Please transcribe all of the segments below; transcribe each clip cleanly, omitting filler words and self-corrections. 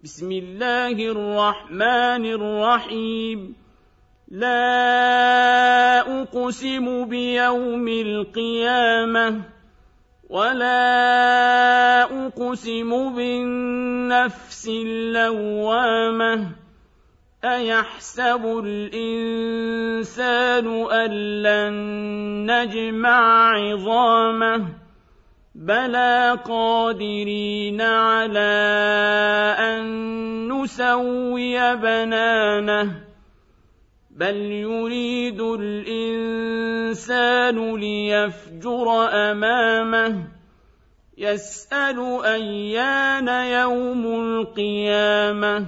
بسم الله الرحمن الرحيم لا أقسم بيوم القيامة ولا أقسم بالنفس اللوامة أيحسب الإنسان أن لن نجمع عظامه بلى قادرين على أن نسوي بنانه بل يريد الإنسان ليفجر أمامه يسأل أيان يوم القيامة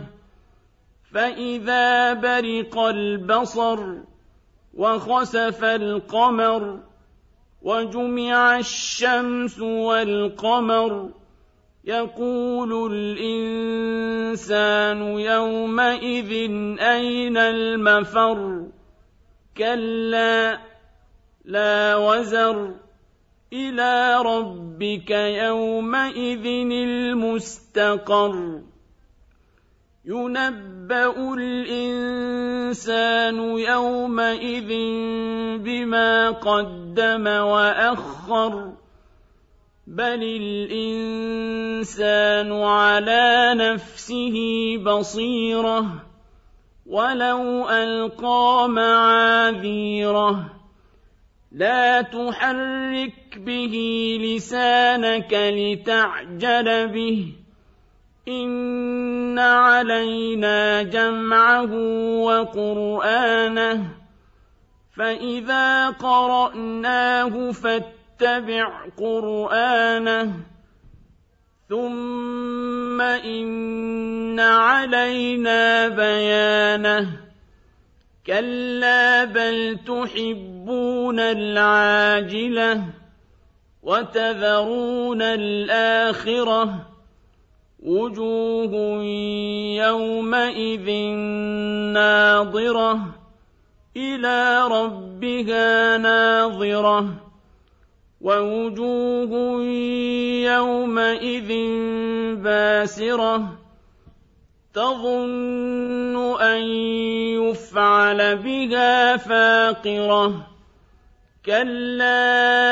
فإذا برق البصر وخسف القمر وجمع الشمس والقمر يقول الإنسان يومئذ أين المفر كلا لا وزر إلى ربك يومئذ المستقر ينبأ الإنسان يومئذ بما قدم وأخر بل الإنسان على نفسه بصيرة ولو ألقى معاذيره لا تحرك به لسانك لتعجل به إن علينا جمعه وقرآنه فإذا قرأناه فاتبع قرآنه ثم إن علينا بيانه كلا بل تحبون العاجلة وتذرون الآخرة وجوه يومئذ ناظرة إلى ربها ناظرة ووجوه يومئذ باسرة تظن أن يفعل بها فاقرة كلا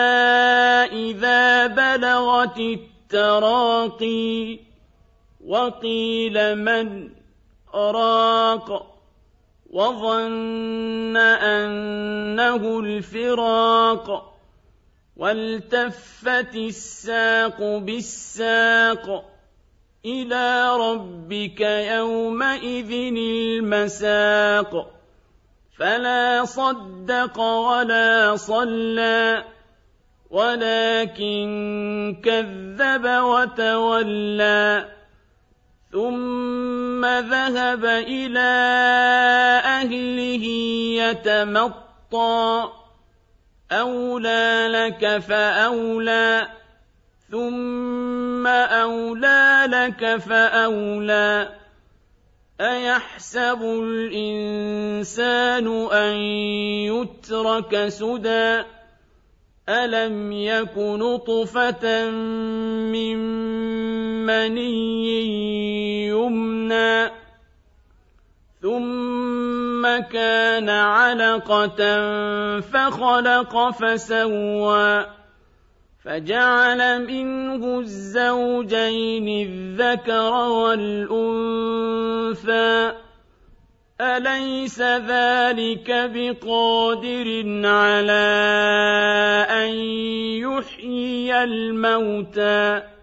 إذا بلغت التراقي وقيل من راق وظن أنه الفراق والتفت الساق بالساق إلى ربك يومئذ المساق فلا صدق ولا صلى ولكن كذب وتولى ثم ذهب إلى أهله يتمطى أولى لك فأولى ثم أولى لك فأولى أيحسب الإنسان أن يترك سدى ألم يك نطفة من مني يمنى ثم كان علقة فخلق فسوى فجعل منه الزوجين الذكر والأنثى أليس ذلك بقادر على أن يحيي الموتى